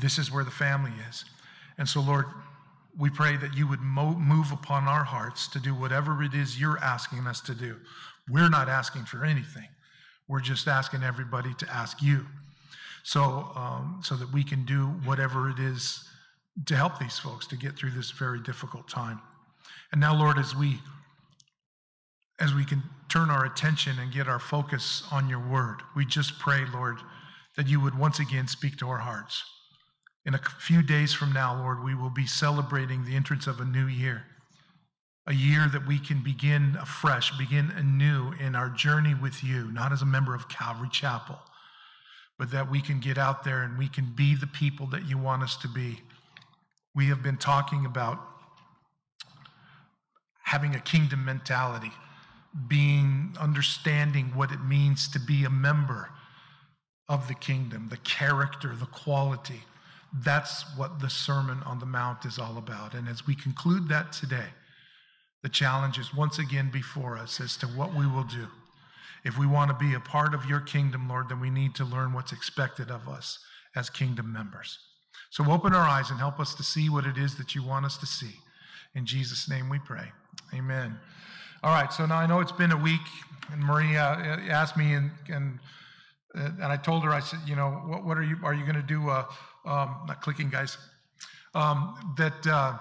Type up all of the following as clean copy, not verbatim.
This is where the family is. And so, Lord, we pray that you would move upon our hearts to do whatever it is you're asking us to do. We're not asking for anything. We're just asking everybody to ask you. So that we can do whatever it is to help these folks to get through this very difficult time. And now, Lord, as we can turn our attention and get our focus on your word, we just pray, Lord, that you would once again speak to our hearts. In a few days from now, Lord, we will be celebrating the entrance of a new year, a year that we can begin afresh, begin anew in our journey with you, not as a member of Calvary Chapel, but that we can get out there and we can be the people that you want us to be. We have been talking about having a kingdom mentality, understanding what it means to be a member of the kingdom, the character, the quality. That's what the Sermon on the Mount is all about. And as we conclude that today, the challenge is once again before us as to what we will do. If we want to be a part of your kingdom, Lord, then we need to learn what's expected of us as kingdom members. So open our eyes and help us to see what it is that you want us to see. In Jesus' name we pray. Amen. All right, so now I know it's been a week, and Maria asked me, and I told her, I said, you know, what are you going to do? Not clicking, guys. A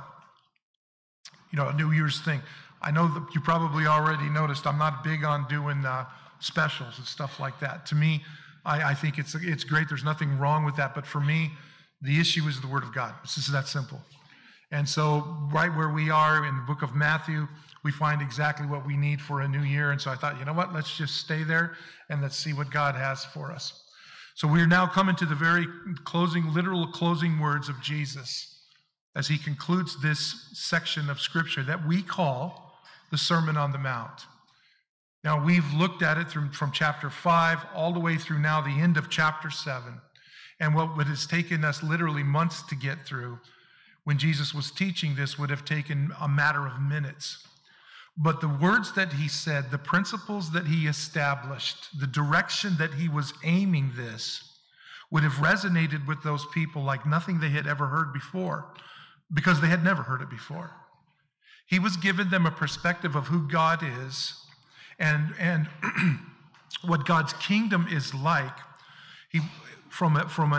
New Year's thing. I know that you probably already noticed I'm not big on doing specials and stuff like that. To me, I think it's great. There's nothing wrong with that. But for me, the issue is the Word of God. It's just that simple. And so right where we are in the book of Matthew, we find exactly what we need for a new year. And so I thought, you know what, let's just stay there and let's see what God has for us. So we are now coming to the very literal closing words of Jesus as he concludes this section of Scripture that we call the Sermon on the Mount. Now, we've looked at it from chapter 5 all the way through now the end of chapter 7. And what has taken us literally months to get through when Jesus was teaching this would have taken a matter of minutes. But the words that he said, the principles that he established, the direction that he was aiming this would have resonated with those people like nothing they had ever heard before, because they had never heard it before. He was giving them a perspective of who God is and what God's kingdom is like, from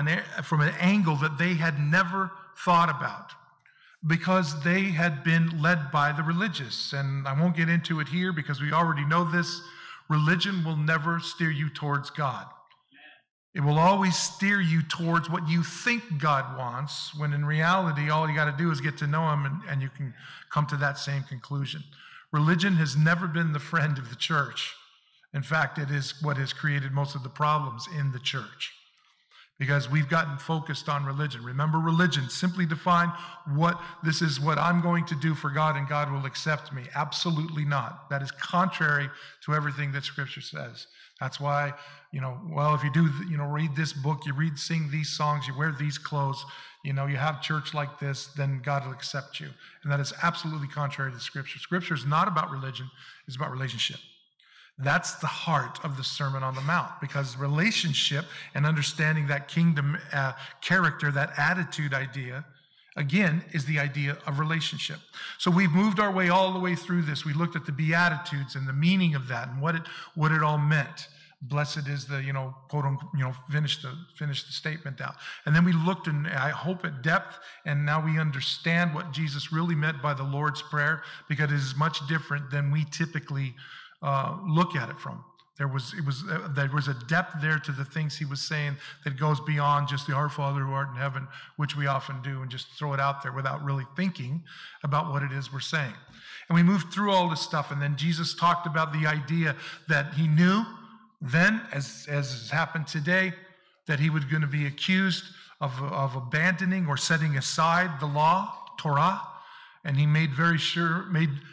an angle that they had never thought about, because they had been led by the religious. And I won't get into it here because we already know this. Religion will never steer you towards God. It will always steer you towards what you think God wants, when in reality, all you got to do is get to know him and you can come to that same conclusion. Religion has never been the friend of the church. In fact, it is what has created most of the problems in the church, because we've gotten focused on religion. Remember, religion simply defined this is what I'm going to do for God and God will accept me. Absolutely not. That is contrary to everything that Scripture says. That's why, if you do, read this book, sing these songs, you wear these clothes, you have church like this, then God will accept you. And that is absolutely contrary to Scripture. Scripture is not about religion, it's about relationship. That's the heart of the Sermon on the Mount, because relationship and understanding that kingdom character, that attitude idea, again, is the idea of relationship. So we've moved our way all the way through this. We looked at the Beatitudes and the meaning of that and what it all meant. Blessed is the, quote unquote, finish the statement out. And then we looked, and I hope at depth, and now we understand what Jesus really meant by the Lord's Prayer, because it is much different than we typically look at it from. There was a depth there to the things he was saying that goes beyond just the Our Father who art in heaven, which we often do and just throw it out there without really thinking about what it is we're saying. And we moved through all this stuff, and then Jesus talked about the idea that he knew then, as has happened today, that he was going to be accused of abandoning or setting aside the law, Torah, and he made sure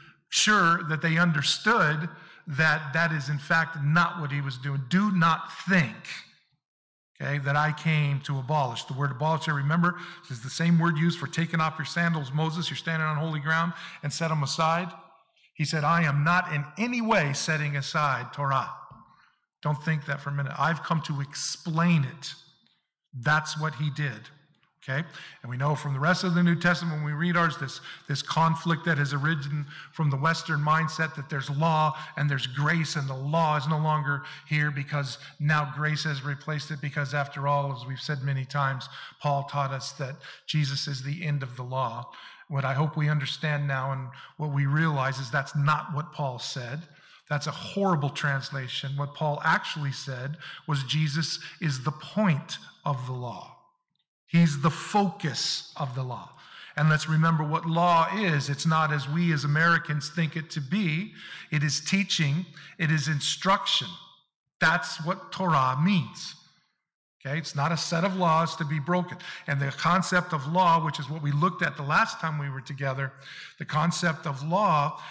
that they understood that is in fact not what he was doing. Do not think, that I came to abolish. The word abolish, remember, is the same word used for taking off your sandals. Moses, you're standing on holy ground, and set them aside. He said, I am not in any way setting aside Torah. Don't think that for a minute. I've come to explain it. That's what he did. Okay? And we know from the rest of the New Testament, when we read ours, this conflict that has arisen from the Western mindset that there's law and there's grace, and the law is no longer here because now grace has replaced it, because after all, as we've said many times, Paul taught us that Jesus is the end of the law. What I hope we understand now and what we realize is that's not what Paul said. That's a horrible translation. What Paul actually said was Jesus is the point of the law. He's the focus of the law. And let's remember what law is. It's not as we as Americans think it to be. It is teaching. It is instruction. That's what Torah means. Okay, it's not a set of laws to be broken. And the concept of law, which is what we looked at the last time we were together, the concept of law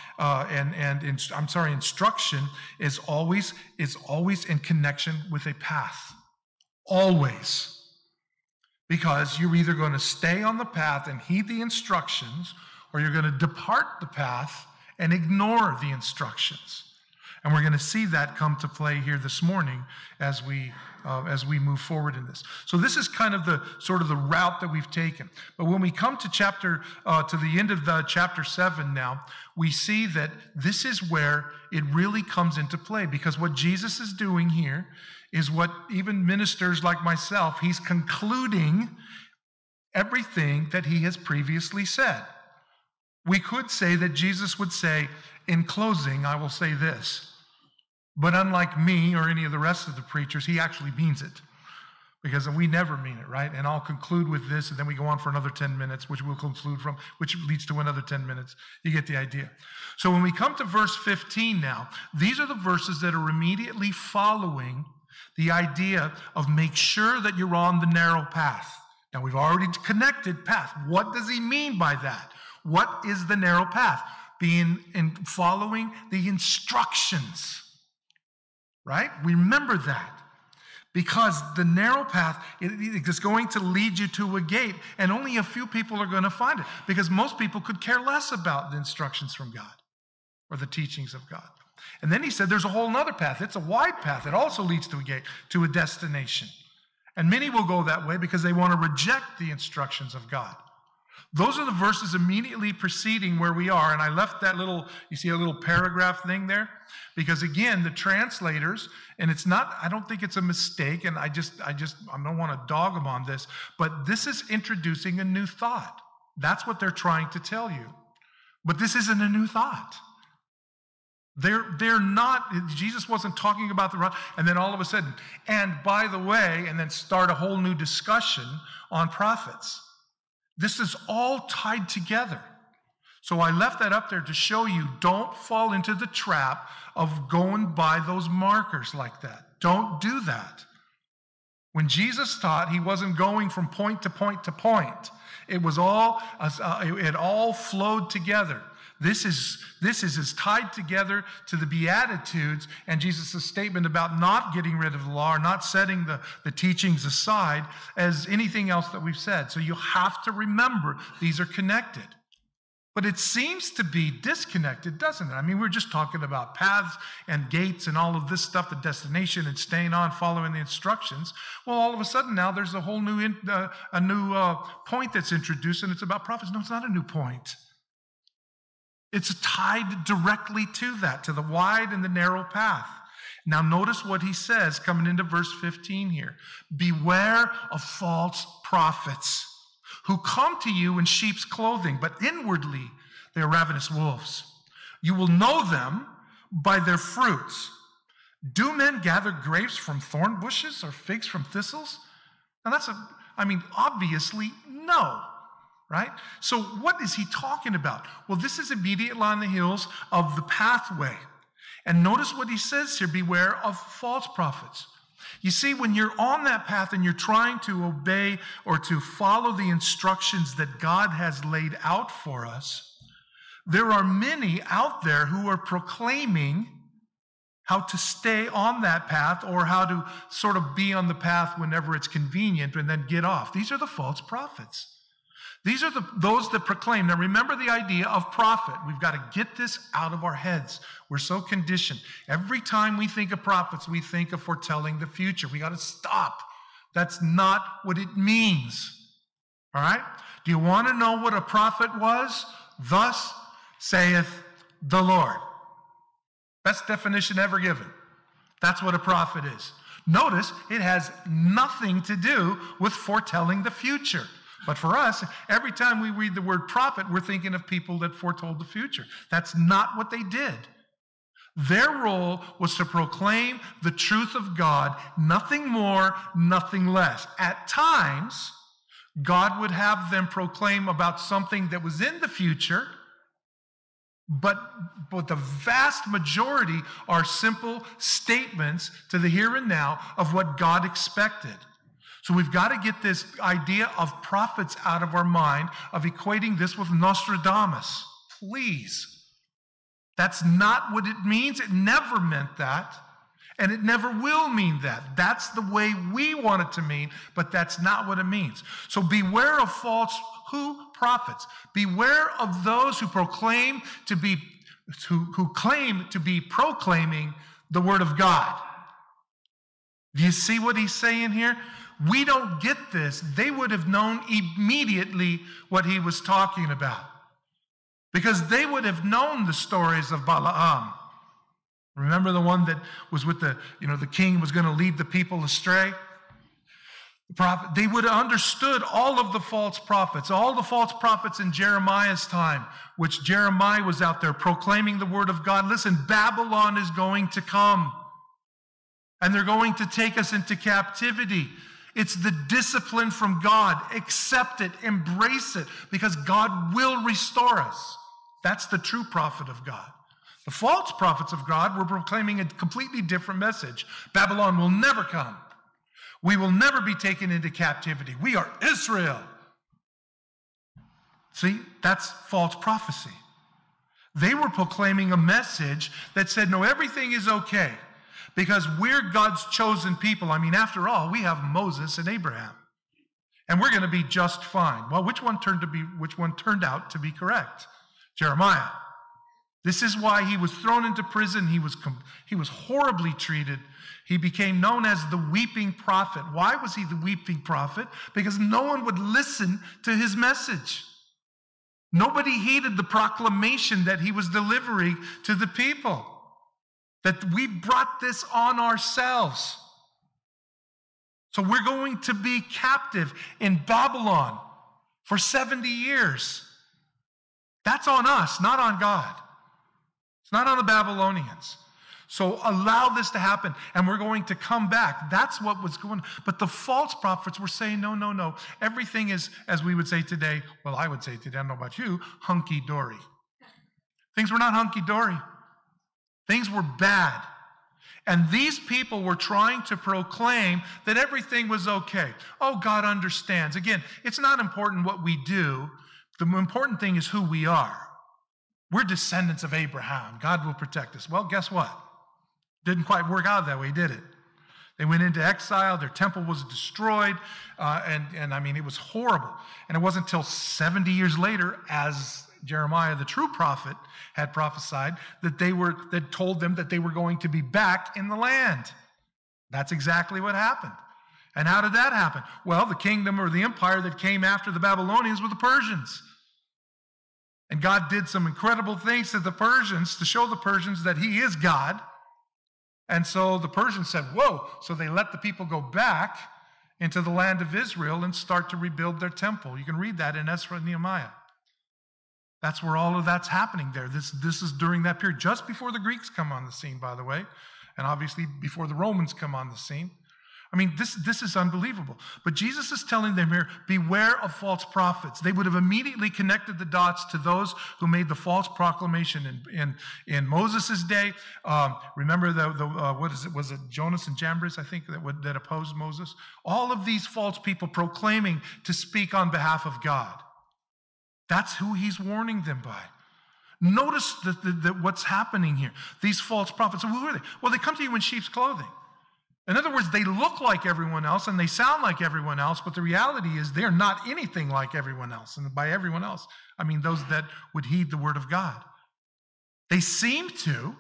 instruction is always in connection with a path. Always. Because you're either going to stay on the path and heed the instructions, or you're going to depart the path and ignore the instructions. And we're going to see that come to play here this morning as we move forward in this. So this is kind of the sort of the route that we've taken. But when we come to the end of the chapter 7 now, we see that this is where it really comes into play, because what Jesus is doing here is what even ministers like myself, he's concluding everything that he has previously said. We could say that Jesus would say, in closing, I will say this. But unlike me or any of the rest of the preachers, he actually means it. Because we never mean it, right? And I'll conclude with this, and then we go on for another 10 minutes, which we'll conclude from, which leads to another 10 minutes. You get the idea. So when we come to verse 15 now, these are the verses that are immediately following the idea of make sure that you're on the narrow path. Now, we've already connected path. What does he mean by that? What is the narrow path? Being in following the instructions, right? Remember that. Because the narrow path is going to lead you to a gate, and only a few people are going to find it. Because most people could care less about the instructions from God or the teachings of God. And then he said there's a whole other path. It's a wide path. It also leads to a gate, to a destination. And many will go that way because they want to reject the instructions of God. Those are the verses immediately preceding where we are. And I left that you see a little paragraph thing there? Because again, the translators, and it's not, I don't think it's a mistake, and I don't want to dog them on this, but this is introducing a new thought. That's what they're trying to tell you. But this isn't a new thought. They're not, Jesus wasn't talking about the route, and then all of a sudden, and by the way, and then start a whole new discussion on prophets. This is all tied together. So I left that up there to show you, don't fall into the trap of going by those markers like that. Don't do that. When Jesus taught, he wasn't going from point to point to point. It all flowed together. This is as tied together to the Beatitudes and Jesus' statement about not getting rid of the law or not setting the teachings aside as anything else that we've said. So you have to remember these are connected. But it seems to be disconnected, doesn't it? I mean, we're just talking about paths and gates and all of this stuff, the destination and staying on, following the instructions. Well, all of a sudden now there's a whole new point that's introduced, and it's about prophets. No, it's not a new point. It's tied directly to that, to the wide and the narrow path. Now notice what he says coming into verse 15 here. Beware of false prophets who come to you in sheep's clothing, but inwardly they are ravenous wolves. You will know them by their fruits. Do men gather grapes from thorn bushes or figs from thistles? Now obviously no. Right? So what is he talking about? Well, this is immediately on the heels of the pathway. And notice what he says here, beware of false prophets. You see, when you're on that path and you're trying to obey or to follow the instructions that God has laid out for us, there are many out there who are proclaiming how to stay on that path or how to sort of be on the path whenever it's convenient and then get off. These are the false prophets. These are those that proclaim. Now remember the idea of prophet. We've got to get this out of our heads. We're so conditioned. Every time we think of prophets, we think of foretelling the future. We got to stop. That's not what it means. All right? Do you want to know what a prophet was? Thus saith the Lord. Best definition ever given. That's what a prophet is. Notice it has nothing to do with foretelling the future. But for us, every time we read the word prophet, we're thinking of people that foretold the future. That's not what they did. Their role was to proclaim the truth of God, nothing more, nothing less. At times, God would have them proclaim about something that was in the future, but the vast majority are simple statements to the here and now of what God expected. So we've got to get this idea of prophets out of our mind, of equating this with Nostradamus. Please. That's not what it means. It never meant that. And it never will mean that. That's the way we want it to mean, but that's not what it means. So beware of false prophets. Beware of those who claim to be proclaiming the word of God. Do you see what he's saying here? We don't get this. They would have known immediately what he was talking about, because they would have known the stories of Balaam. Remember the one that was with the king was going to lead the people astray? The prophet, they would have understood all of the false prophets in Jeremiah's time, which Jeremiah was out there proclaiming the word of God. Listen, Babylon is going to come, and they're going to take us into captivity. It's the discipline from God. Accept it, embrace it, because God will restore us. That's the true prophet of God. The false prophets of God were proclaiming a completely different message. Babylon will never come. We will never be taken into captivity. We are Israel. See, that's false prophecy. They were proclaiming a message that said, no, everything is okay because we're God's chosen people. I mean, after all, we have Moses and Abraham, and we're going to be just fine. Well, which one turned out to be correct? Jeremiah. This is why he was thrown into prison. He was horribly treated. He became known as the weeping prophet. Why was he the weeping prophet? Because no one would listen to his message. Nobody heeded the proclamation that he was delivering to the people, that we brought this on ourselves. So we're going to be captive in Babylon for 70 years. That's on us, not on God. It's not on the Babylonians. So allow this to happen, and we're going to come back. That's what was going on. But the false prophets were saying, no. Everything is, as we would say today, well, I would say today, I don't know about you, hunky-dory. Things were not hunky-dory. Things were bad. And these people were trying to proclaim that everything was okay. Oh, God understands. Again, it's not important what we do. The important thing is who we are. We're descendants of Abraham. God will protect us. Well, guess what? Didn't quite work out that way, did it? They went into exile. Their temple was destroyed. And I mean, it was horrible. And it wasn't until 70 years later, as Jeremiah, the true prophet, had prophesied, that told them that they were going to be back in the land. That's exactly what happened. And how did that happen? Well, the kingdom or the empire that came after the Babylonians were the Persians. And God did some incredible things to the Persians to show the Persians that he is God. And so the Persians said, whoa. So they let the people go back into the land of Israel and start to rebuild their temple. You can read that in Ezra and Nehemiah. That's where all of that's happening there. This is during that period, just before the Greeks come on the scene, by the way, and obviously before the Romans come on the scene. I mean, this is unbelievable. But Jesus is telling them here, beware of false prophets. They would have immediately connected the dots to those who made the false proclamation in Moses' day. Remember was it Jonas and Jambres, I think, that opposed Moses? All of these false people proclaiming to speak on behalf of God. That's who he's warning them by. Notice that what's happening here. These false prophets, who are they? Well, they come to you in sheep's clothing. In other words, they look like everyone else and they sound like everyone else, but the reality is they're not anything like everyone else. And by everyone else, I mean those that would heed the word of God. They seem to.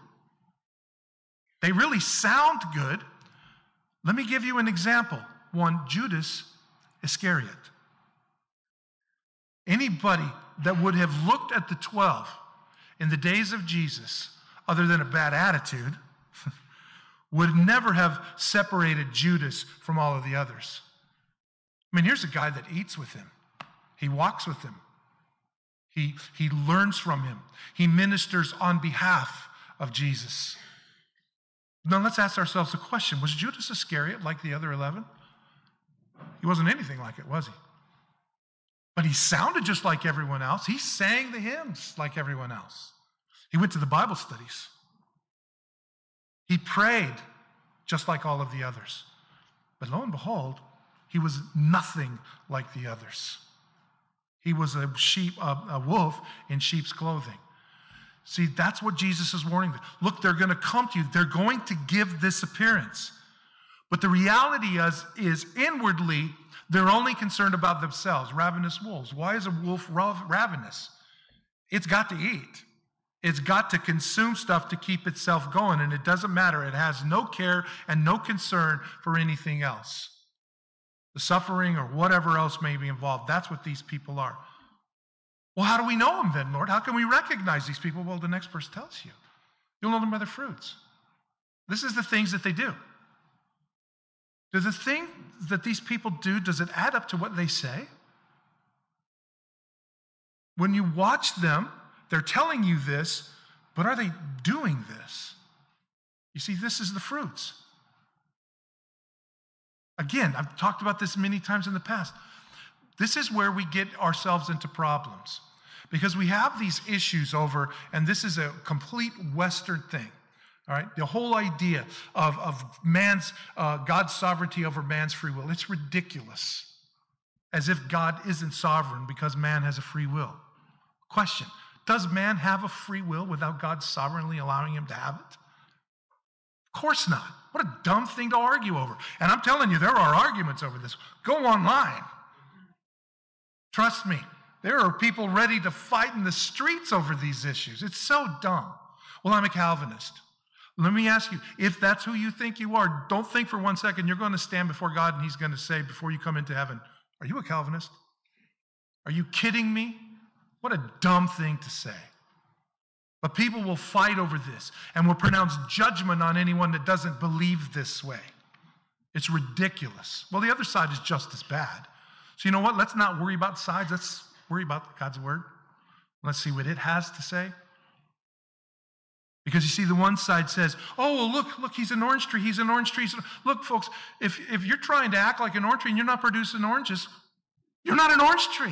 They really sound good. Let me give you an example. One, Judas Iscariot. Anybody that would have looked at the 12 in the days of Jesus, other than a bad attitude, would never have separated Judas from all of the others. I mean, here's a guy that eats with him. He walks with him. He learns from him. He ministers on behalf of Jesus. Now let's ask ourselves a question. Was Judas Iscariot like the other 11? He wasn't anything like it, was he? But he sounded just like everyone else. He sang the hymns like everyone else. He went to the Bible studies. He prayed just like all of the others. But lo and behold, he was nothing like the others. He was a wolf in sheep's clothing. See, that's what Jesus is warning them. Look, they're going to come to you. They're going to give this appearance. But the reality is inwardly, they're only concerned about themselves, ravenous wolves. Why is a wolf ravenous? It's got to eat. It's got to consume stuff to keep itself going, and it doesn't matter. It has no care and no concern for anything else. The suffering or whatever else may be involved, that's what these people are. Well, how do we know them then, Lord? How can we recognize these people? Well, the next verse tells you. You'll know them by their fruits. This is the things that they do. Do the things that these people do, does it add up to what they say? When you watch them, they're telling you this, but are they doing this? You see, this is the fruits. Again, I've talked about this many times in the past. This is where we get ourselves into problems because we have these issues over, and this is a complete Western thing, all right? The whole idea of God's sovereignty over man's free will, it's ridiculous, as if God isn't sovereign because man has a free will. Question, does man have a free will without God sovereignly allowing him to have it? Of course not. What a dumb thing to argue over. And I'm telling you, there are arguments over this. Go online. Trust me, there are people ready to fight in the streets over these issues. It's so dumb. Well, I'm a Calvinist. Let me ask you, if that's who you think you are, don't think for 1 second you're going to stand before God and he's going to say before you come into heaven, are you a Calvinist? Are you kidding me? What a dumb thing to say. But people will fight over this and will pronounce judgment on anyone that doesn't believe this way. It's ridiculous. Well, the other side is just as bad. So you know what? Let's not worry about sides. Let's worry about God's word. Let's see what it has to say. Because you see, the one side says, oh, well, look, he's an orange tree. He's an orange tree. Look, folks, if you're trying to act like an orange tree and you're not producing oranges, you're not an orange tree.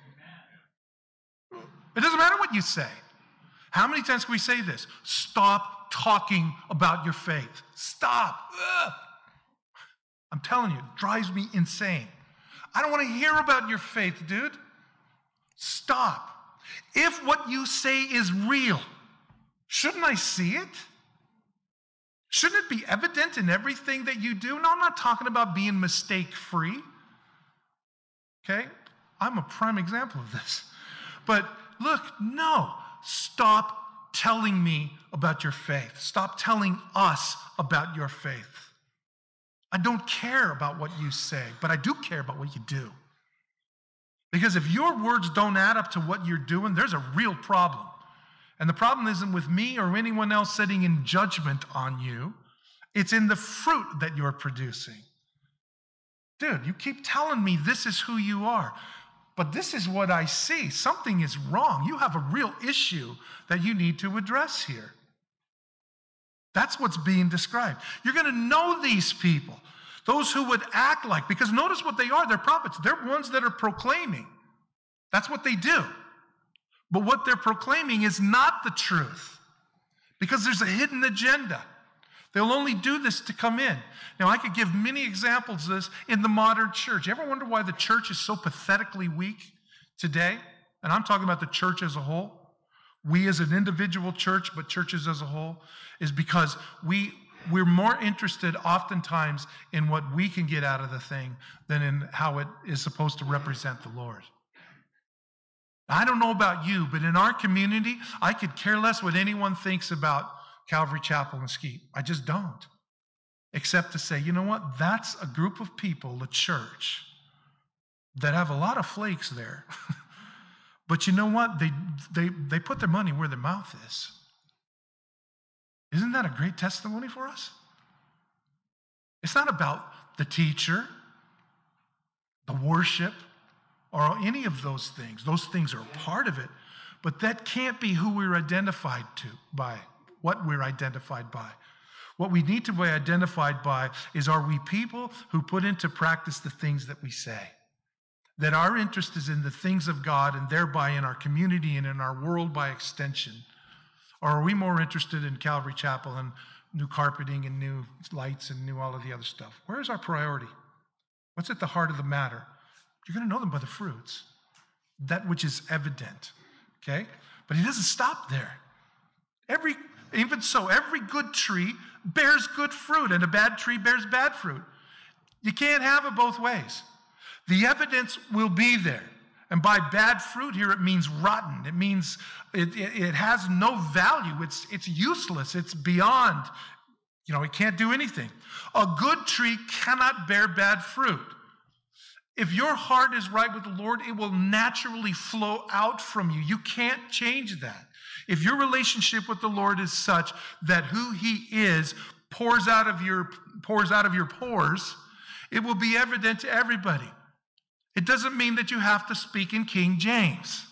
It doesn't matter what you say. How many times can we say this? Stop talking about your faith. Stop. Ugh. I'm telling you, it drives me insane. I don't want to hear about your faith, dude. Stop. If what you say is real, shouldn't I see it? Shouldn't it be evident in everything that you do? No, I'm not talking about being mistake-free. Okay? I'm a prime example of this. But look, no. Stop telling me about your faith. Stop telling us about your faith. I don't care about what you say, but I do care about what you do. Because if your words don't add up to what you're doing, there's a real problem. And the problem isn't with me or anyone else sitting in judgment on you. It's in the fruit that you're producing. Dude, you keep telling me this is who you are. But this is what I see. Something is wrong. You have a real issue that you need to address here. That's what's being described. You're going to know these people, those who would act like, because notice what they are. They're prophets. They're ones that are proclaiming. That's what they do. But what they're proclaiming is not the truth because there's a hidden agenda. They'll only do this to come in. Now, I could give many examples of this in the modern church. You ever wonder why the church is so pathetically weak today? And I'm talking about the church as a whole. We as an individual church, but churches as a whole, is because we're more interested oftentimes in what we can get out of the thing than in how it is supposed to represent the Lord. I don't know about you, but in our community, I could care less what anyone thinks about Calvary Chapel Mesquite. I just don't. Except to say, you know what? That's a group of people, the church, that have a lot of flakes there. But you know what? They put their money where their mouth is. Isn't that a great testimony for us? It's not about the teacher, the worship, or any of those things. Those things are part of it. But that can't be who we're identified by, what we're identified by. What we need to be identified by is, are we people who put into practice the things that we say? That our interest is in the things of God and thereby in our community and in our world by extension? Or are we more interested in Calvary Chapel and new carpeting and new lights and new all of the other stuff? Where's our priority? What's at the heart of the matter? You're going to know them by the fruits, that which is evident, okay? But he doesn't stop there. Even so, every good tree bears good fruit, and a bad tree bears bad fruit. You can't have it both ways. The evidence will be there. And by bad fruit here, it means rotten. It means it has no value. It's useless. It's beyond, it can't do anything. A good tree cannot bear bad fruit. If your heart is right with the Lord, it will naturally flow out from you. You can't change that. If your relationship with the Lord is such that who he is pours out of your pores, it will be evident to everybody. It doesn't mean that you have to speak in King James.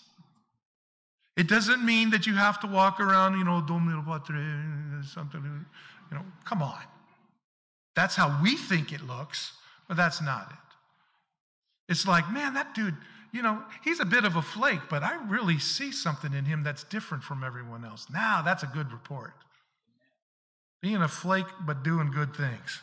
It doesn't mean that you have to walk around, Domino Patre, something, come on. That's how we think it looks, but that's not it. It's like, man, that dude, he's a bit of a flake, but I really see something in him that's different from everyone else. Now, that's a good report. Being a flake, but doing good things.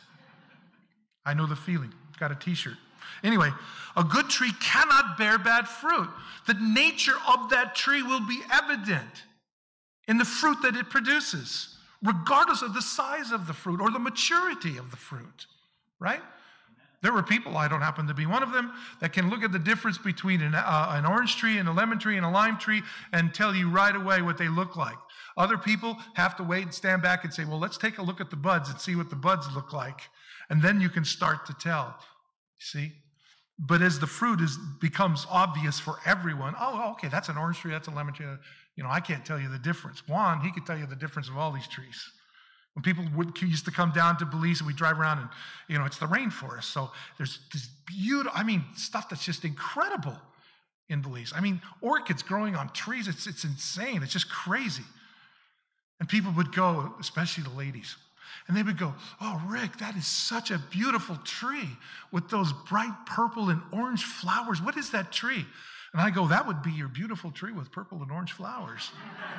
I know the feeling. Got a t-shirt. Anyway, a good tree cannot bear bad fruit. The nature of that tree will be evident in the fruit that it produces, regardless of the size of the fruit or the maturity of the fruit, right? There were people, I don't happen to be one of them, that can look at the difference between an orange tree and a lemon tree and a lime tree and tell you right away what they look like. Other people have to wait and stand back and say, well, let's take a look at the buds and see what the buds look like. And then you can start to tell, see? But as the fruit becomes obvious for everyone, oh, okay, that's an orange tree, that's a lemon tree. I can't tell you the difference. Juan, he could tell you the difference of all these trees. When people used to come down to Belize and we drive around and, it's the rainforest. So there's this beautiful, stuff that's just incredible in Belize. Orchids growing on trees, it's insane. It's just crazy. And people would go, especially the ladies, and they would go, oh, Rick, that is such a beautiful tree with those bright purple and orange flowers. What is that tree? And I go, that would be your beautiful tree with purple and orange flowers.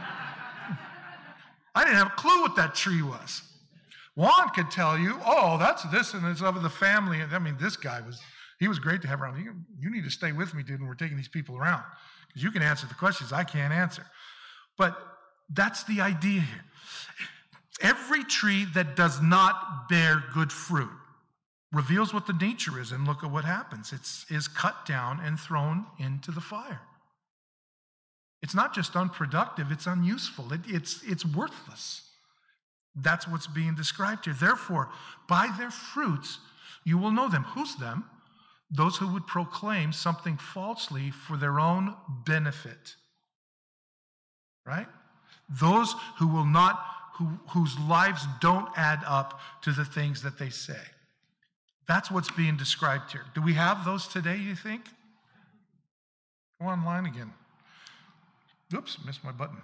I didn't have a clue what that tree was. Juan could tell you, oh, that's this and it's of the family. This guy he was great to have around. You need to stay with me, dude, and we're taking these people around. Because you can answer the questions I can't answer. But that's the idea here. Every tree that does not bear good fruit reveals what the nature is, and look at what happens. It is cut down and thrown into the fire. It's not just unproductive, it's unuseful. It's worthless. That's what's being described here. Therefore, by their fruits, you will know them. Who's them? Those who would proclaim something falsely for their own benefit. Right? Those who will not, whose lives don't add up to the things that they say. That's what's being described here. Do we have those today, you think? Go online again. Oops, missed my button.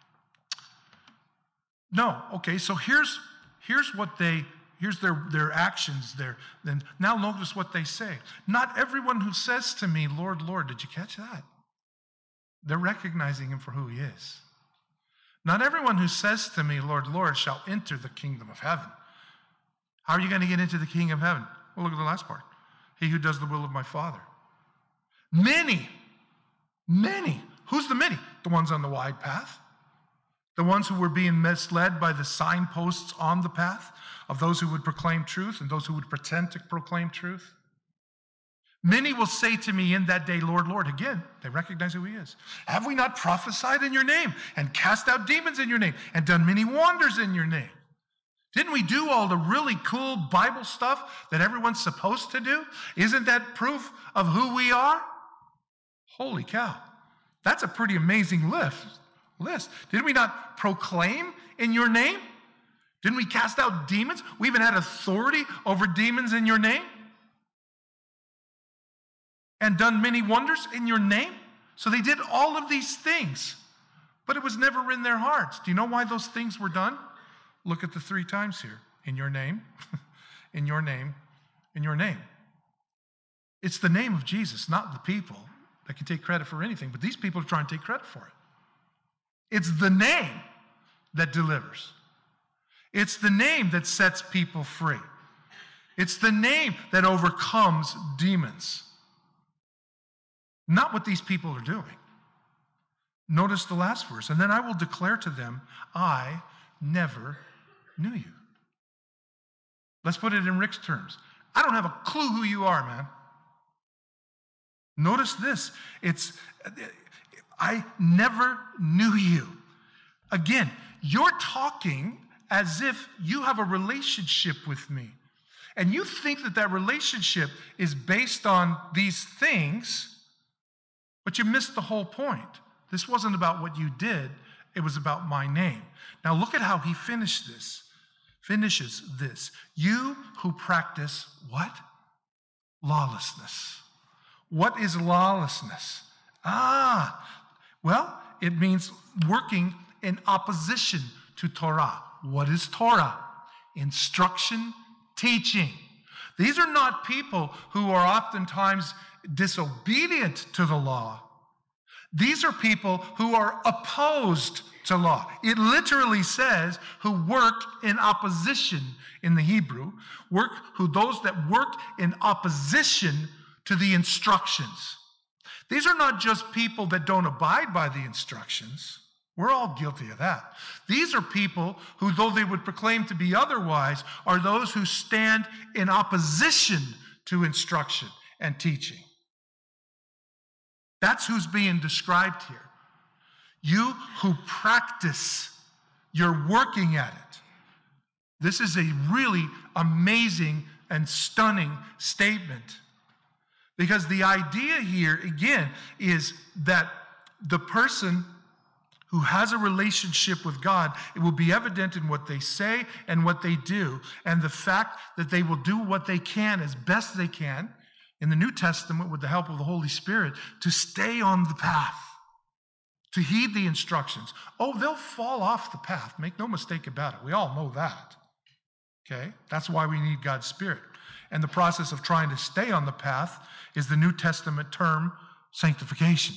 No, okay, so here's their actions there. Then now notice what they say. Not everyone who says to me, Lord, Lord, did you catch that? They're recognizing him for who he is. Not everyone who says to me, Lord, Lord, shall enter the kingdom of heaven. How are you going to get into the kingdom of heaven? Well, look at the last part. He who does the will of my Father. Many. Who's the many? The ones on the wide path. The ones who were being misled by the signposts on the path of those who would proclaim truth and those who would pretend to proclaim truth. Many will say to me in that day, Lord, Lord. Again, they recognize who he is. Have we not prophesied in your name and cast out demons in your name and done many wonders in your name? Didn't we do all the really cool Bible stuff that everyone's supposed to do? Isn't that proof of who we are? Holy cow. That's a pretty amazing list. Did we not proclaim in your name? Didn't we cast out demons? We even had authority over demons in your name. And done many wonders in your name. So they did all of these things, but it was never in their hearts. Do you know why those things were done? Look at the 3 times here. In your name, in your name, in your name. It's the name of Jesus, not the people that can take credit for anything, but these people are trying to take credit for it. It's the name that delivers. It's the name that sets people free. It's the name that overcomes demons. Not what these people are doing. Notice the last verse. And then I will declare to them, I never knew you. Let's put it in Rick's terms. I don't have a clue who you are, man. Notice this. I never knew you. Again, you're talking as if you have a relationship with me. And you think that that relationship is based on these things, but you missed the whole point. This wasn't about what you did. It was about my name. Now look at how he finishes this. You who practice what? Lawlessness. What is lawlessness? Well, it means working in opposition to Torah. What is Torah? Instruction, teaching. These are not people who are oftentimes disobedient to the law. These are people who are opposed to law. It literally says who work in opposition in the Hebrew, those that work in opposition to the instructions. These are not just people that don't abide by the instructions. We're all guilty of that. These are people who, though they would proclaim to be otherwise, are those who stand in opposition to instruction and teaching. That's who's being described here. You who practice, you're working at it. This is a really amazing and stunning statement. Because the idea here, again, is that the person who has a relationship with God, it will be evident in what they say and what they do. And the fact that they will do what they can as best they can in the New Testament with the help of the Holy Spirit to stay on the path, to heed the instructions. Oh, they'll fall off the path. Make no mistake about it. We all know that. Okay? That's why we need God's Spirit. And the process of trying to stay on the path is the New Testament term sanctification.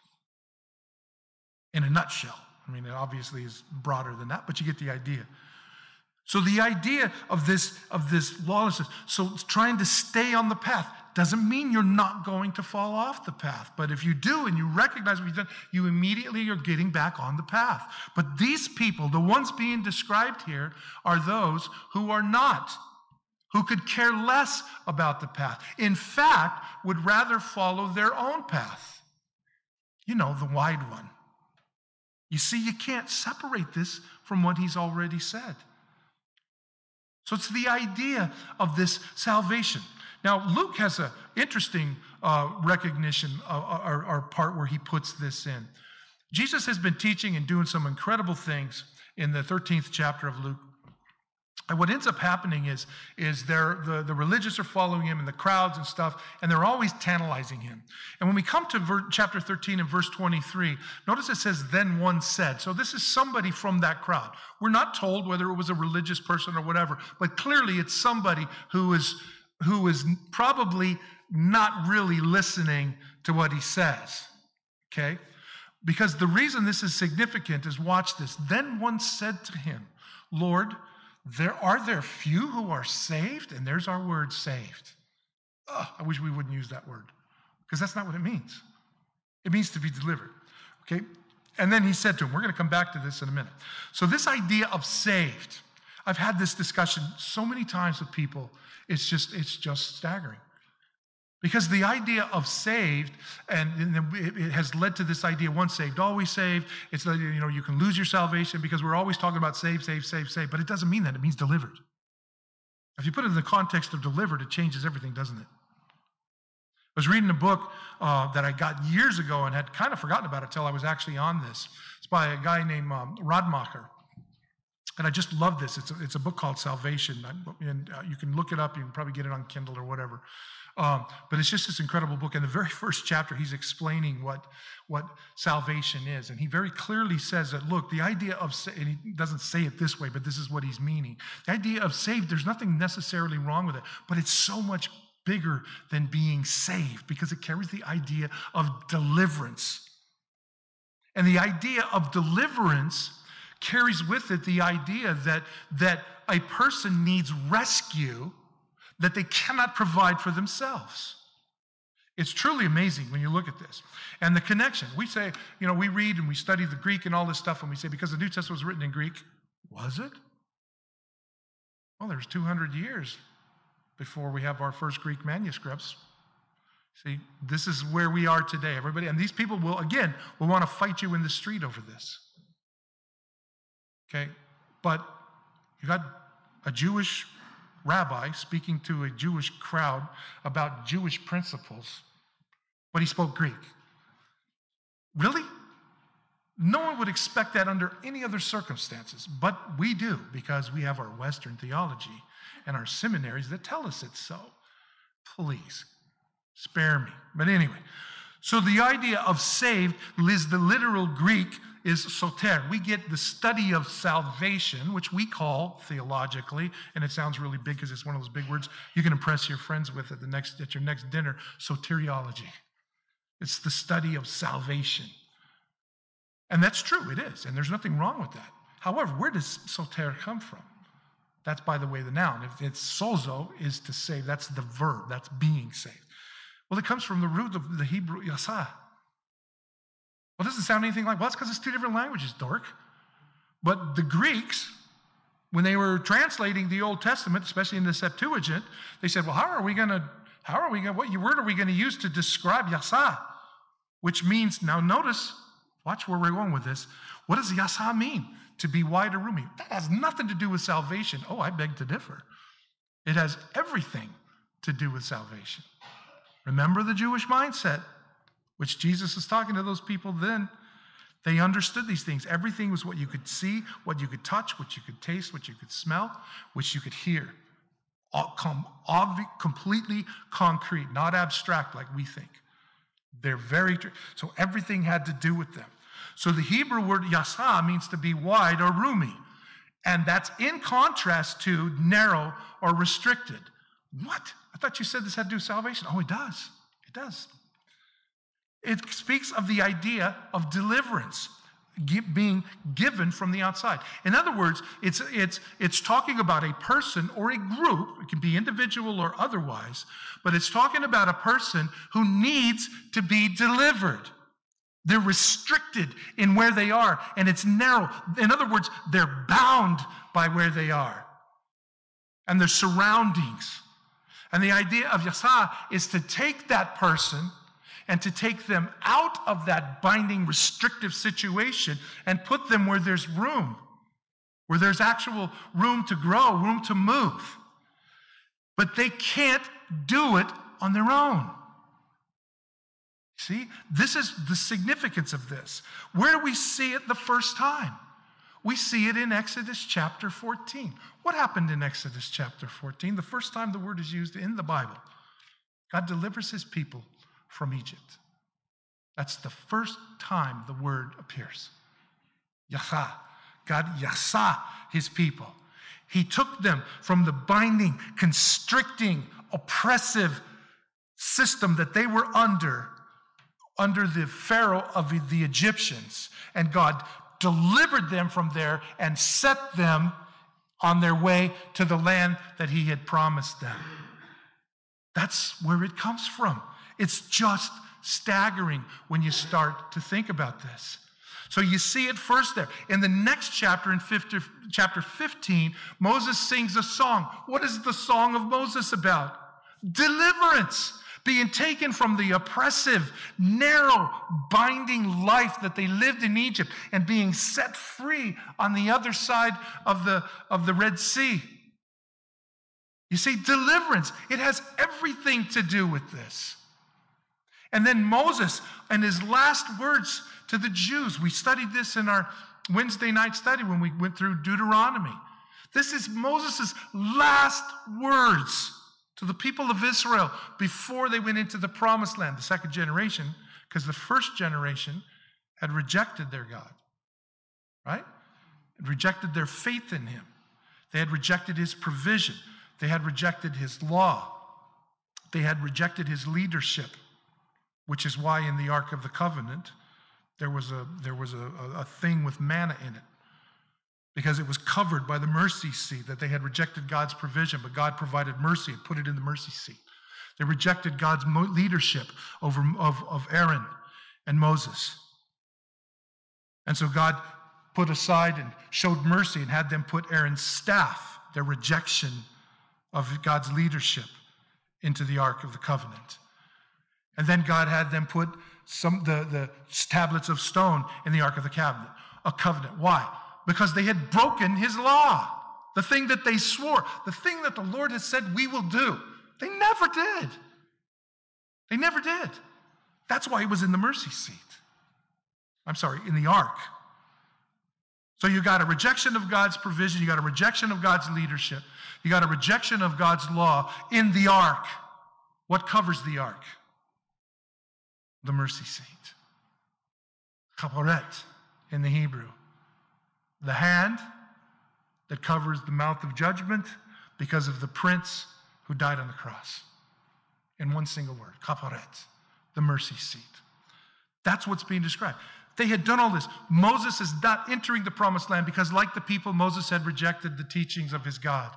In a nutshell. I mean, it obviously is broader than that, but you get the idea. So the idea of this lawlessness, so trying to stay on the path, doesn't mean you're not going to fall off the path. But if you do and you recognize what you've done, you immediately are getting back on the path. But these people, the ones being described here, are those who are not, who could care less about the path. In fact, would rather follow their own path. You know, the wide one. You see, you can't separate this from what he's already said. So it's the idea of this salvation. Now, Luke has an interesting recognition, or part where he puts this in. Jesus has been teaching and doing some incredible things in the 13th chapter of Luke. And what ends up happening is the religious are following him and the crowds and stuff, and they're always tantalizing him. And when we come to chapter 13 and verse 23, notice it says, then one said. So this is somebody from that crowd. We're not told whether it was a religious person or whatever, but clearly it's somebody who is probably not really listening to what he says, okay? Because the reason this is significant is, watch this. Then one said to him, Lord, are there few who are saved? And there's our word, saved. I wish we wouldn't use that word, because that's not what it means. It means to be delivered, okay? And then he said to him, we're going to come back to this in a minute. So this idea of saved, I've had this discussion so many times with people, it's just staggering. Because the idea of saved, and it has led to this idea, once saved, always saved. It's like, you can lose your salvation because we're always talking about saved, but it doesn't mean that. It means delivered. If you put it in the context of delivered, it changes everything, doesn't it? I was reading a book that I got years ago and had kind of forgotten about it till I was actually on this. It's by a guy named Radmacher. And I just love this. It's a book called Salvation. And you can look it up. You can probably get it on Kindle or whatever. But it's just this incredible book. In the very first chapter, he's explaining what salvation is. And he very clearly says that, look, the idea of, and he doesn't say it this way, but this is what he's meaning. The idea of saved, there's nothing necessarily wrong with it, but it's so much bigger than being saved because it carries the idea of deliverance. And the idea of deliverance carries with it the idea that a person needs rescue that they cannot provide for themselves. It's truly amazing when you look at this. And the connection. We say, we read and we study the Greek and all this stuff, and we say, because the New Testament was written in Greek, was it? Well, there's 200 years before we have our first Greek manuscripts. See, this is where we are today, everybody. And these people will want to fight you in the street over this. Okay? But you got a Jewish rabbi speaking to a Jewish crowd about Jewish principles, but he spoke Greek. Really? No one would expect that under any other circumstances, but we do because we have our Western theology and our seminaries that tell us it's so. Please, spare me. But anyway, so the idea of saved is the literal Greek is soter. We get the study of salvation, which we call theologically, and it sounds really big because it's one of those big words you can impress your friends with at your next dinner, soteriology. It's the study of salvation. And that's true, it is, and there's nothing wrong with that. However, where does soter come from? That's, by the way, the noun. If it's sozo, is to save. That's the verb. That's being saved. Well, it comes from the root of the Hebrew yasa. Well, it doesn't sound anything like, well, it's because it's two different languages, dork. But the Greeks, when they were translating the Old Testament, especially in the Septuagint, they said, well, what word are we going to use to describe yasa? Which means, now notice, watch where we're going with this. What does yasa mean? To be wide or roomy. That has nothing to do with salvation. Oh, I beg to differ. It has everything to do with salvation. Remember the Jewish mindset, which Jesus is talking to those people then. They understood these things. Everything was what you could see, what you could touch, what you could taste, what you could smell, which you could hear. Completely concrete, not abstract like we think. They're very true. So everything had to do with them. So the Hebrew word yasa means to be wide or roomy. And that's in contrast to narrow or restricted. What? I thought you said this had to do with salvation. Oh, it does. It does. It speaks of the idea of deliverance being given from the outside. In other words, it's talking about a person or a group. It can be individual or otherwise, but it's talking about a person who needs to be delivered. They're restricted in where they are, and it's narrow. In other words, they're bound by where they are and their surroundings. And the idea of yasa is to take that person and to take them out of that binding, restrictive situation and put them where there's room, where there's actual room to grow, room to move. But they can't do it on their own. See, this is the significance of this. Where do we see it the first time? We see it in Exodus chapter 14. What happened in Exodus chapter 14? The first time the word is used in the Bible. God delivers his people from Egypt. That's the first time the word appears. Yasa. God yasa his people. He took them from the binding, constricting, oppressive system that they were under the Pharaoh of the Egyptians. And God delivered them from there and set them on their way to the land that he had promised them. That's where it comes from. It's just staggering when you start to think about this. So you see it first there. In the next chapter, in chapter 15, Moses sings a song. What is the song of Moses about? Deliverance. Being taken from the oppressive, narrow, binding life that they lived in Egypt and being set free on the other side of the Red Sea. You see, deliverance, it has everything to do with this. And then Moses and his last words to the Jews. We studied this in our Wednesday night study when we went through Deuteronomy. This is Moses' last words to the people of Israel before they went into the promised land, the second generation, because the first generation had rejected their God, right? Had rejected their faith in him. They had rejected his provision. They had rejected his law. They had rejected his leadership, which is why in the Ark of the Covenant, there was a thing with manna in it, because it was covered by the mercy seat, that they had rejected God's provision, but God provided mercy and put it in the mercy seat. They rejected God's leadership of Aaron and Moses. And so God put aside and showed mercy and had them put Aaron's staff, their rejection of God's leadership, into the Ark of the Covenant. And then God had them put the tablets of stone in the Ark of the Covenant. Why? Because they had broken his law. The thing that they swore, the thing that the Lord has said we will do. They never did. They never did. That's why he was in the mercy seat. In the ark. So you got a rejection of God's provision. You got a rejection of God's leadership. You got a rejection of God's law in the ark. What covers the ark? The mercy seat. Kaporet in the Hebrew. The hand that covers the mouth of judgment because of the prince who died on the cross. In one single word, kaporet, the mercy seat. That's what's being described. They had done all this. Moses is not entering the promised land because, like the people, Moses had rejected the teachings of his God.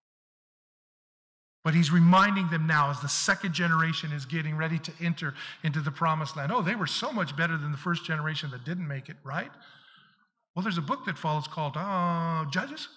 But he's reminding them now, as the second generation is getting ready to enter into the promised land. Oh, they were so much better than the first generation that didn't make it, right? Well, there's a book that follows called Judges.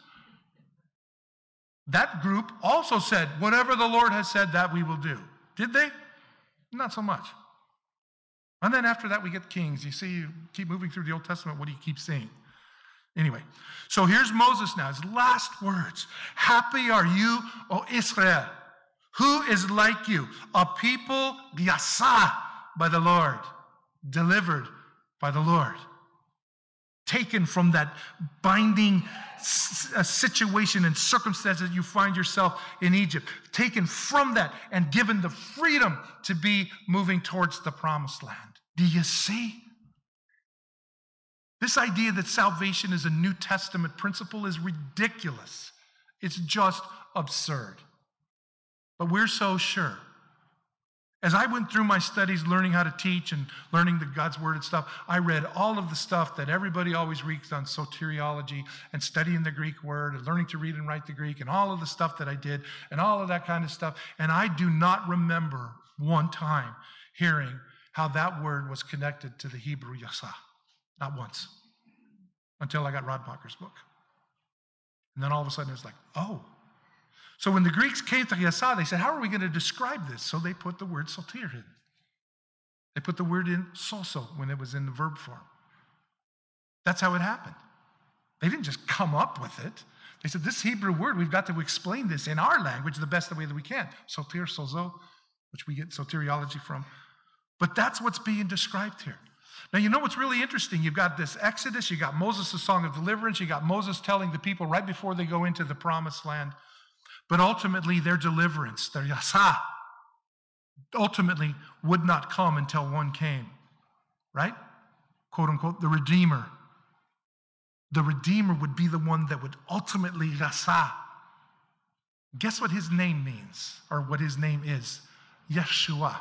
That group also said, whatever the Lord has said, that we will do. Did they? Not so much. And then after that, we get Kings. You see, you keep moving through the Old Testament, what do you keep seeing? Anyway, so here's Moses now, his last words. Happy are you, O Israel, who is like you, a people yasa by the Lord, delivered by the Lord. Taken from that binding situation and circumstances you find yourself in Egypt. Taken from that and given the freedom to be moving towards the promised land. Do you see? This idea that salvation is a New Testament principle is ridiculous. It's just absurd. But we're so sure. As I went through my studies learning how to teach and learning God's word and stuff, I read all of the stuff that everybody always reads on soteriology and studying the Greek word and learning to read and write the Greek and all of the stuff that I did and all of that kind of stuff. And I do not remember one time hearing how that word was connected to the Hebrew yasa. Not once. Until I got Rodmacher's book. And then all of a sudden it was like, oh. So when the Greeks came to yasa, they said, how are we going to describe this? So they put the word soter in. They put the word in soso when it was in the verb form. That's how it happened. They didn't just come up with it. They said, this Hebrew word, we've got to explain this in our language the best way that we can. Soter, sozo, which we get soteriology from. But that's what's being described here. Now, you know what's really interesting? You've got this Exodus, you got Moses' song of deliverance, you got Moses telling the people right before they go into the promised land. But ultimately, their deliverance, their yasa, ultimately would not come until one came, right? Quote unquote, the Redeemer. The Redeemer would be the one that would ultimately yasa. Guess what his name means, or what his name is? Yeshua.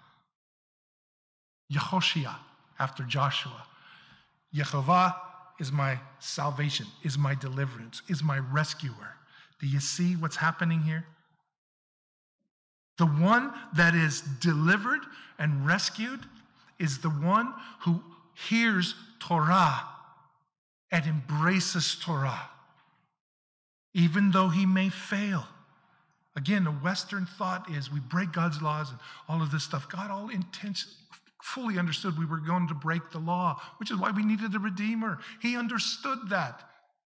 Yehoshua, after Joshua. Yehovah is my salvation, is my deliverance, is my rescuer. Do you see what's happening here? The one that is delivered and rescued is the one who hears Torah and embraces Torah, even though he may fail. Again, the Western thought is we break God's laws and all of this stuff. God fully understood we were going to break the law, which is why we needed a Redeemer. He understood that.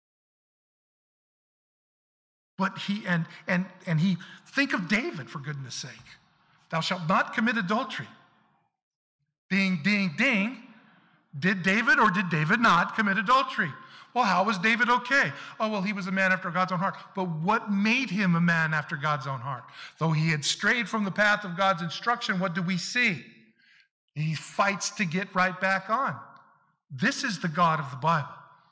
But he think of David, for goodness sake. Thou shalt not commit adultery. Ding, ding, ding. Did David or did David not commit adultery? Well, how was David okay? Oh, well, he was a man after God's own heart. But what made him a man after God's own heart? Though he had strayed from the path of God's instruction, what do we see? He fights to get right back on. This is the God of the Bible.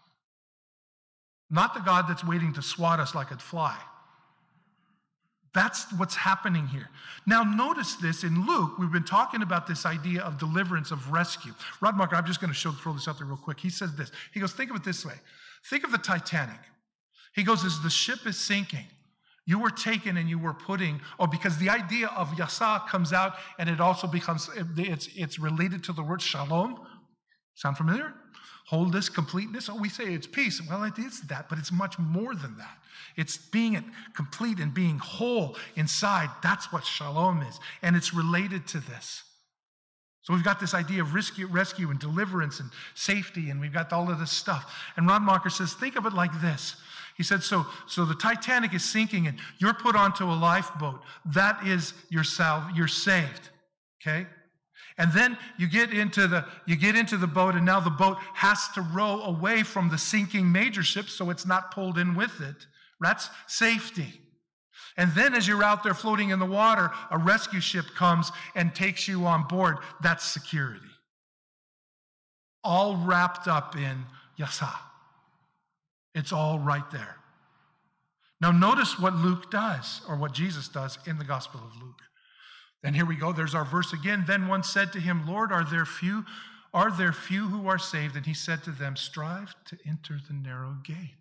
Not the God that's waiting to swat us like a fly. That's what's happening here. Now, notice this in Luke. We've been talking about this idea of deliverance, of rescue. Rod Marker, I'm just going to throw this out there real quick. He says this. He goes, think of it this way. Think of the Titanic. He goes, as the ship is sinking, you were taken and you were because the idea of yasa comes out and it also becomes, it's related to the word shalom. Sound familiar? Wholeness, completeness. Oh, we say it's peace. Well, it is that, but it's much more than that. It's being complete and being whole inside. That's what shalom is. And it's related to this. So we've got this idea of rescue and deliverance and safety, and we've got all of this stuff. And Ron Marker says, think of it like this. He said, so the Titanic is sinking and you're put onto a lifeboat. That is yourself. You're saved. Okay? And then you get into the boat, and now the boat has to row away from the sinking major ship so it's not pulled in with it. That's safety. And then as you're out there floating in the water, a rescue ship comes and takes you on board. That's security. All wrapped up in yasa. It's all right there. Now notice what Luke does, or what Jesus does in the Gospel of Luke. And here we go. There's our verse again. Then one said to him, Lord, are there few who are saved? And he said to them, strive to enter the narrow gate.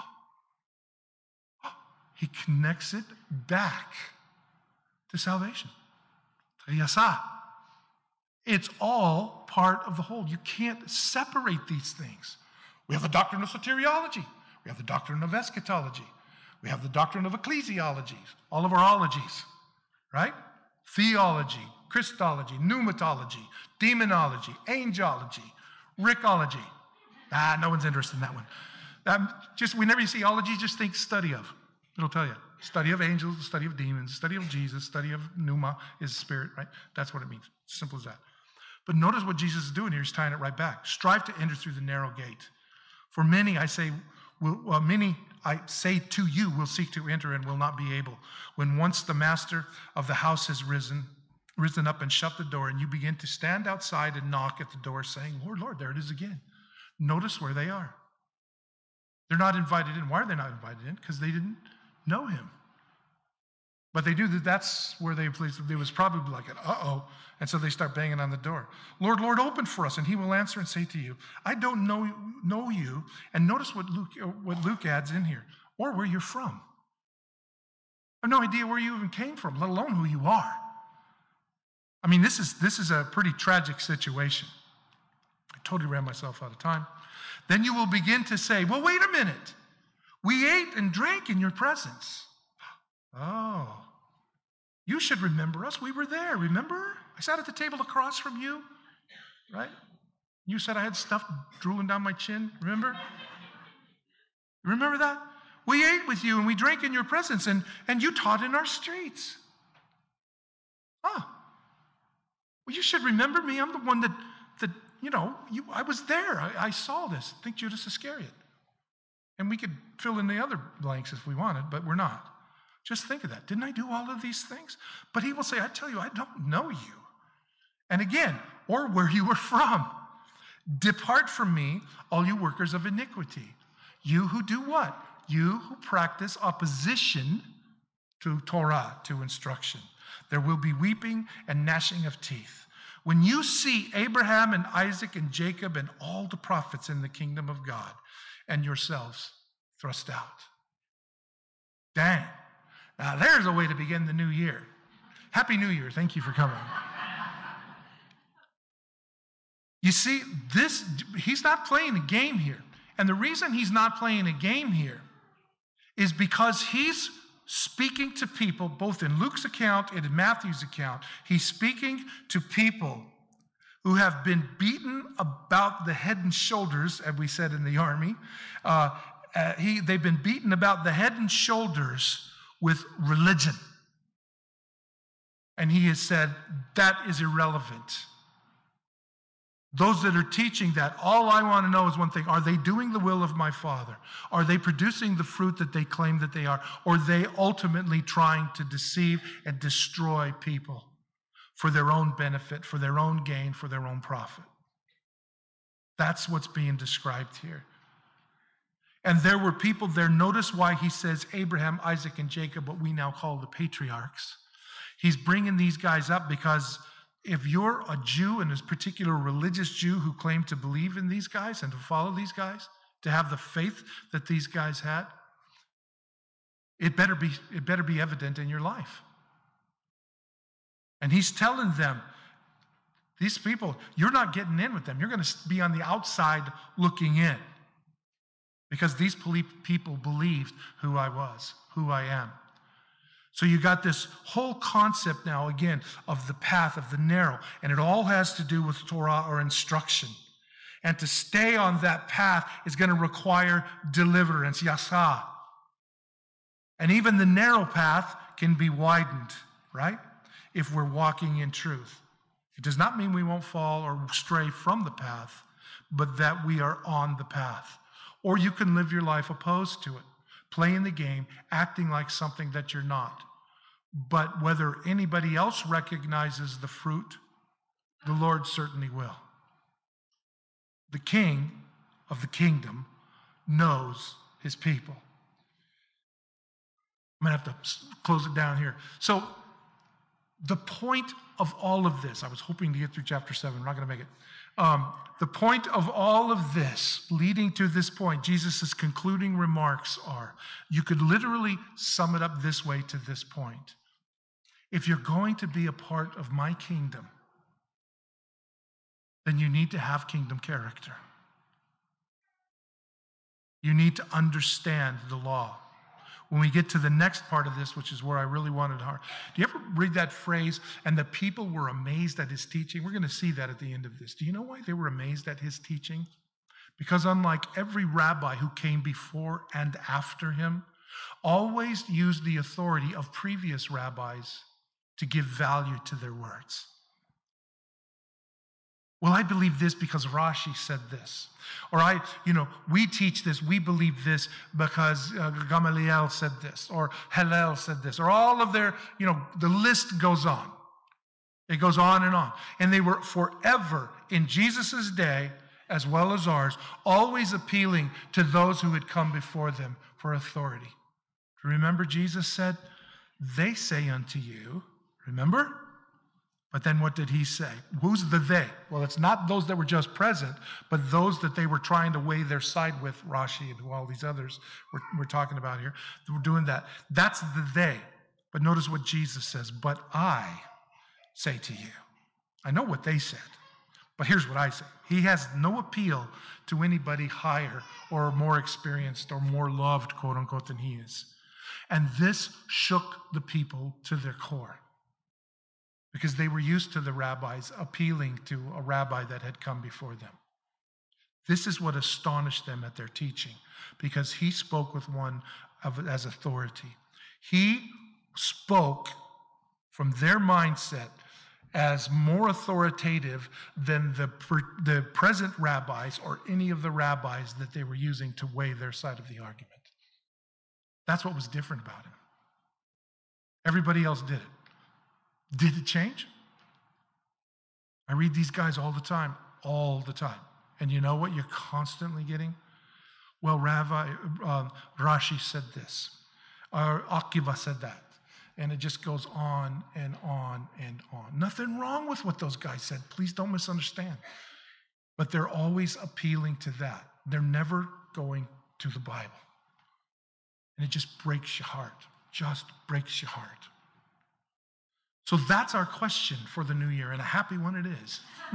He connects it back to salvation, to yasa. It's all part of the whole. You can't separate these things. We have the doctrine of soteriology. We have the doctrine of eschatology. We have the doctrine of ecclesiology, all of our ologies, right? Theology, Christology, pneumatology, demonology, angelology, Rickology. No one's interested in that one. Whenever you see ology, just think study of. It'll tell you. Study of angels, study of demons, study of Jesus, study of pneuma is spirit, right? That's what it means. Simple as that. But notice what Jesus is doing here. He's tying it right back. Strive to enter through the narrow gate. For many, I say to you, will seek to enter and will not be able. When once the master of the house has risen up and shut the door, and you begin to stand outside and knock at the door saying, Lord, Lord, there it is again. Notice where they are. They're not invited in. Why are they not invited in? Because they didn't know him. But they knew that that's where they was probably like an uh-oh. And so they start banging on the door. Lord, Lord, open for us. And he will answer and say to you, I don't know you. And notice what Luke adds in here, or where you're from. I have no idea where you even came from, let alone who you are. I mean, this is a pretty tragic situation. I totally ran myself out of time. Then you will begin to say, well, wait a minute. We ate and drank in your presence. Oh, you should remember us. We were there, remember? I sat at the table across from you, right? You said I had stuff drooling down my chin, remember? Remember that? We ate with you and we drank in your presence and you taught in our streets. Well, you should remember me. I'm the one that I was there. I saw this. Think Judas Iscariot. And we could fill in the other blanks if we wanted, but we're not. Just think of that. Didn't I do all of these things? But he will say, I tell you, I don't know you. And again, or where you were from. Depart from me, all you workers of iniquity. You who do what? You who practice opposition to Torah, to instruction. There will be weeping and gnashing of teeth. When you see Abraham and Isaac and Jacob and all the prophets in the kingdom of God, and yourselves thrust out. Dang. Now there's a way to begin the new year. Happy New Year. Thank you for coming. You see, he's not playing a game here. And the reason he's not playing a game here is because he's speaking to people, both in Luke's account and in Matthew's account. He's speaking to people who have been beaten about the head and shoulders, as we said in the army. They've been beaten about the head and shoulders with religion. And he has said, that is irrelevant. Those that are teaching that, all I want to know is one thing. Are they doing the will of my Father? Are they producing the fruit that they claim that they are? Or are they ultimately trying to deceive and destroy people for their own benefit, for their own gain, for their own profit? That's what's being described here. And there were people there. Notice why he says Abraham, Isaac, and Jacob, what we now call the patriarchs. He's bringing these guys up because if you're a Jew, and a particular religious Jew who claimed to believe in these guys and to follow these guys, to have the faith that these guys had, it better be evident in your life. And he's telling them, these people, you're not getting in with them. You're going to be on the outside looking in. Because these people believed who I was, who I am. So you got this whole concept now, again, of the path, of the narrow. And it all has to do with Torah or instruction. And to stay on that path is going to require deliverance, yasa. And even the narrow path can be widened, right? If we're walking in truth. It does not mean we won't fall or stray from the path, but that we are on the path. Or you can live your life opposed to it, playing the game, acting like something that you're not. But whether anybody else recognizes the fruit, the Lord certainly will. The king of the kingdom knows his people. I'm going to have to close it down here. So the point of all of this, I was hoping to get through chapter 7. I'm not going to make it. The point of all of this, leading to this point, Jesus' concluding remarks are, you could literally sum it up this way to this point. If you're going to be a part of my kingdom, then you need to have kingdom character. You need to understand the law. When we get to the next part of this, which is where I really wanted to, do you ever read that phrase, and the people were amazed at his teaching? We're going to see that at the end of this. Do you know why they were amazed at his teaching? Because unlike every rabbi who came before and after him, always used the authority of previous rabbis to give value to their words. Well, I believe this because Rashi said this. Or we teach this, we believe this because Gamaliel said this, or Hillel said this, or all of their, the list goes on. It goes on. And they were forever in Jesus' day, as well as ours, always appealing to those who had come before them for authority. Remember, Jesus said, they say unto you, remember? But then what did he say? Who's the they? Well, it's not those that were just present, but those that they were trying to weigh their side with, Rashi and all these others we're talking about here. We're doing that. That's the they. But notice what Jesus says. But I say to you. I know what they said, but here's what I say. He has no appeal to anybody higher or more experienced or more loved, quote unquote, than he is. And this shook the people to their core. Because they were used to the rabbis appealing to a rabbi that had come before them. This is what astonished them at their teaching, because he spoke with one as authority. He spoke from their mindset as more authoritative than the present rabbis or any of the rabbis that they were using to weigh their side of the argument. That's what was different about him. Everybody else did it. Did it change? I read these guys all the time. And you know what you're constantly getting? Well, Rashi said this, or Akiva said that. And it just goes on and on and on. Nothing wrong with what those guys said. Please don't misunderstand. But they're always appealing to that. They're never going to the Bible. And it just breaks your heart. Just breaks your heart. So that's our question for the new year, and a happy one it is.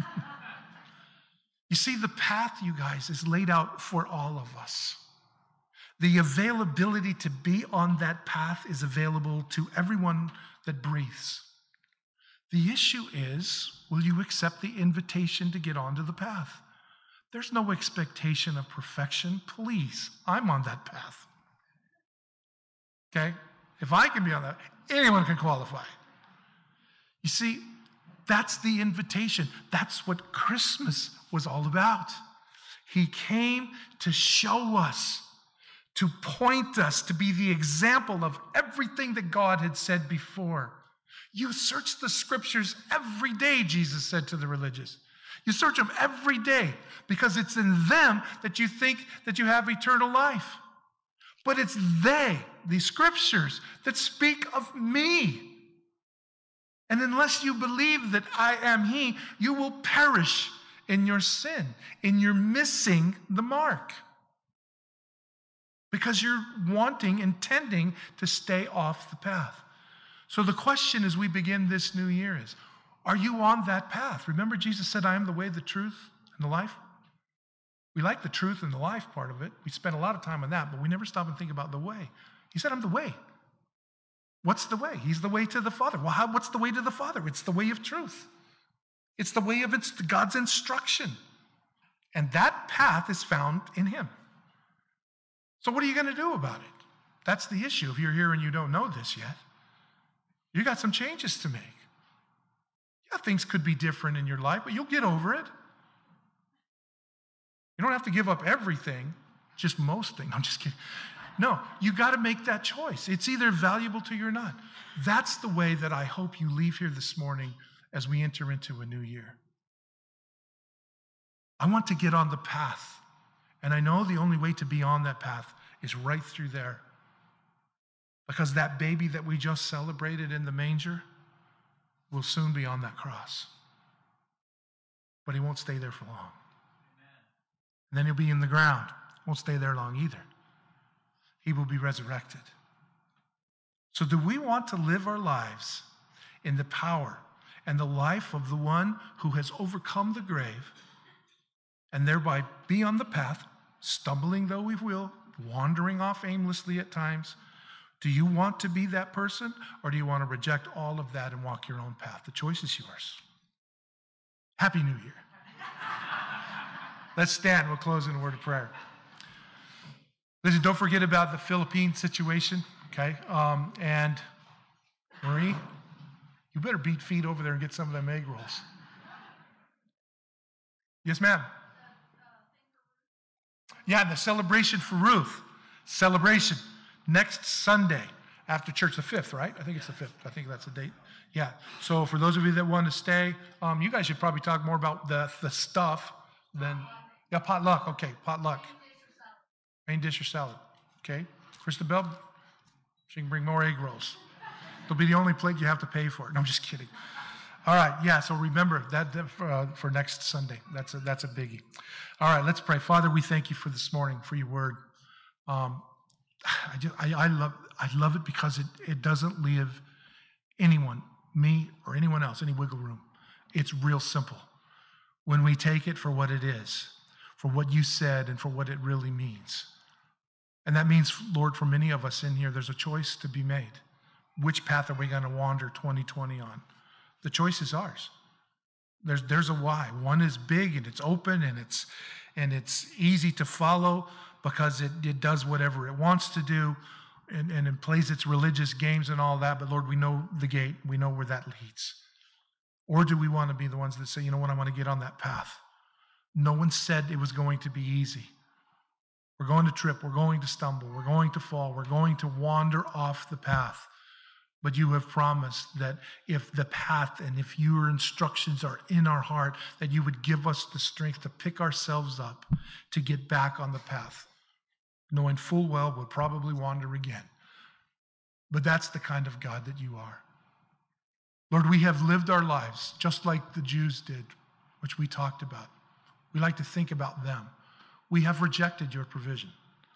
You see, the path, you guys, is laid out for all of us. The availability to be on that path is available to everyone that breathes. The issue is, will you accept the invitation to get onto the path? There's no expectation of perfection. Please, I'm on that path. Okay? If I can be on that, anyone can qualify. You see, that's the invitation. That's what Christmas was all about. He came to show us, to point us, to be the example of everything that God had said before. You search the scriptures every day, Jesus said to the religious. You search them every day because it's in them that you think that you have eternal life. But it's they, the scriptures, that speak of me. And unless you believe that I am he, you will perish in your sin, in your missing the mark. Because you're intending to stay off the path. So the question as we begin this new year is, are you on that path? Remember, Jesus said, I am the way, the truth, and the life. We like the truth and the life part of it. We spend a lot of time on that, but we never stop and think about the way. He said, I'm the way. What's the way? He's the way to the Father. Well, what's the way to the Father? It's the way of truth. It's the way of God's instruction. And that path is found in him. So what are you going to do about it? That's the issue. If you're here and you don't know this yet, you got some changes to make. Yeah, things could be different in your life, but you'll get over it. You don't have to give up everything, just most things. I'm just kidding. No, you got to make that choice. It's either valuable to you or not. That's the way that I hope you leave here this morning as we enter into a new year. I want to get on the path. And I know the only way to be on that path is right through there. Because that baby that we just celebrated in the manger will soon be on that cross. But he won't stay there for long. And then he'll be in the ground. Won't stay there long either. He will be resurrected. So do we want to live our lives in the power and the life of the one who has overcome the grave and thereby be on the path, stumbling though we will, wandering off aimlessly at times? Do you want to be that person, or do you want to reject all of that and walk your own path? The choice is yours. Happy New Year. Let's stand. We'll close in a word of prayer. Listen, don't forget about the Philippine situation, okay? And Marie, you better beat feet over there and get some of them egg rolls. Yes, ma'am. Yeah, the celebration for Ruth. Celebration. Next Sunday after church, the 5th, right? I think it's the 5th. I think that's the date. Yeah. So for those of you that want to stay, you guys should probably talk more about the stuff than, yeah, potluck. Okay, potluck. Main dish or salad. Okay. Christabel, she can bring more egg rolls. It'll be the only plate you have to pay for. No, I'm just kidding. All right. Yeah. So remember that for next Sunday. That's a biggie. All right. Let's pray. Father, we thank you for this morning, for your word. I love it because it doesn't leave anyone, me or anyone else, any wiggle room. It's real simple. When we take it for what it is, for what you said and for what it really means. And that means, Lord, for many of us in here, there's a choice to be made. Which path are we going to wander 2020 on? The choice is ours. There's a why. One is big and it's open and it's easy to follow because it does whatever it wants to do and it plays its religious games and all that. But Lord, we know the gate. We know where that leads. Or do we want to be the ones that say, you know what, I want to get on that path? No one said it was going to be easy. We're going to trip. We're going to stumble. We're going to fall. We're going to wander off the path. But you have promised that if the path and if your instructions are in our heart, that you would give us the strength to pick ourselves up, to get back on the path, knowing full well we'll probably wander again. But that's the kind of God that you are. Lord, we have lived our lives just like the Jews did, which we talked about. We like to think about them. We have rejected your provision.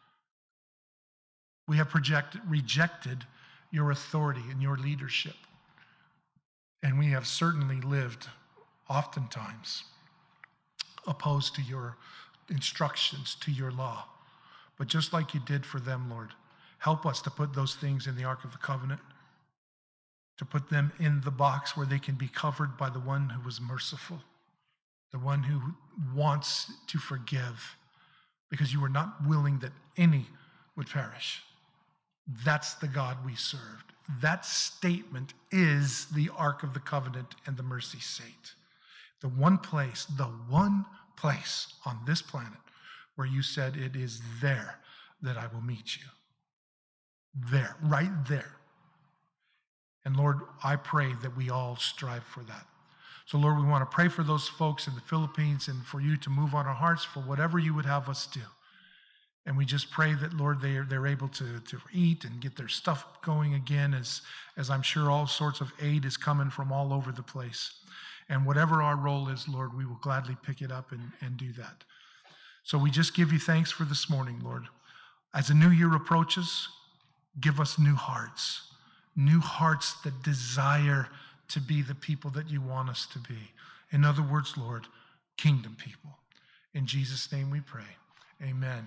We have rejected your authority and your leadership. And we have certainly lived, oftentimes, opposed to your instructions, to your law. But just like you did for them, Lord, help us to put those things in the Ark of the Covenant, to put them in the box where they can be covered by the one who was merciful, the one who wants to forgive, because you were not willing that any would perish. That's the God we served. That statement is the Ark of the Covenant and the mercy seat. The one place place on this planet where you said it is there that I will meet you. There, right there. And Lord, I pray that we all strive for that. So Lord, we want to pray for those folks in the Philippines and for you to move on our hearts for whatever you would have us do. And we just pray that, Lord, they're able to eat and get their stuff going again, as I'm sure all sorts of aid is coming from all over the place. And whatever our role is, Lord, we will gladly pick it up and do that. So we just give you thanks for this morning, Lord. As the new year approaches, give us new hearts that desire to be the people that you want us to be. In other words, Lord, kingdom people. In Jesus' name we pray. Amen.